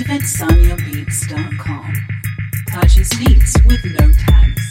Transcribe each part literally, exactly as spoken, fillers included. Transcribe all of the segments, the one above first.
david sonia beats dot com. Purchase beats with no tags.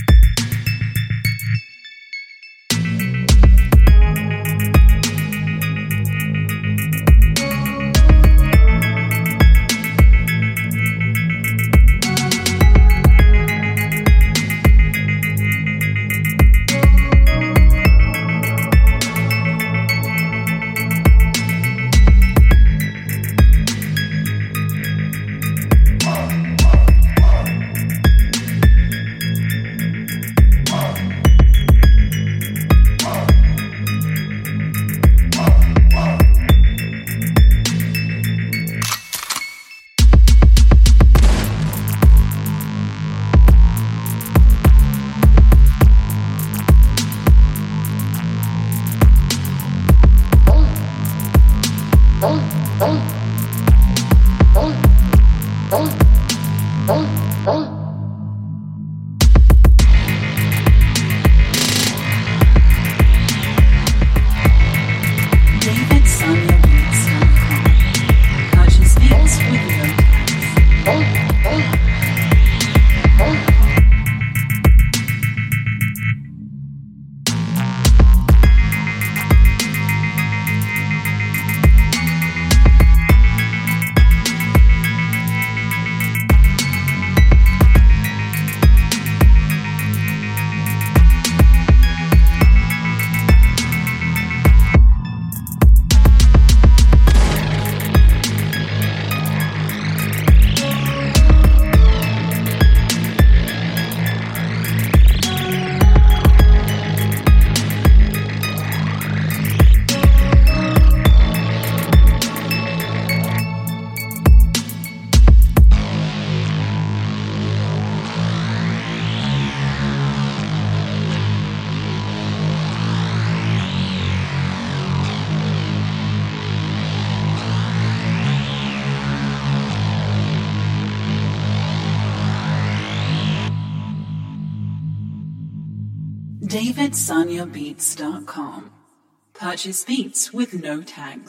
david sonia beats dot com. Purchase beats with no tags. david sonia beats dot com. Purchase beats with no tags.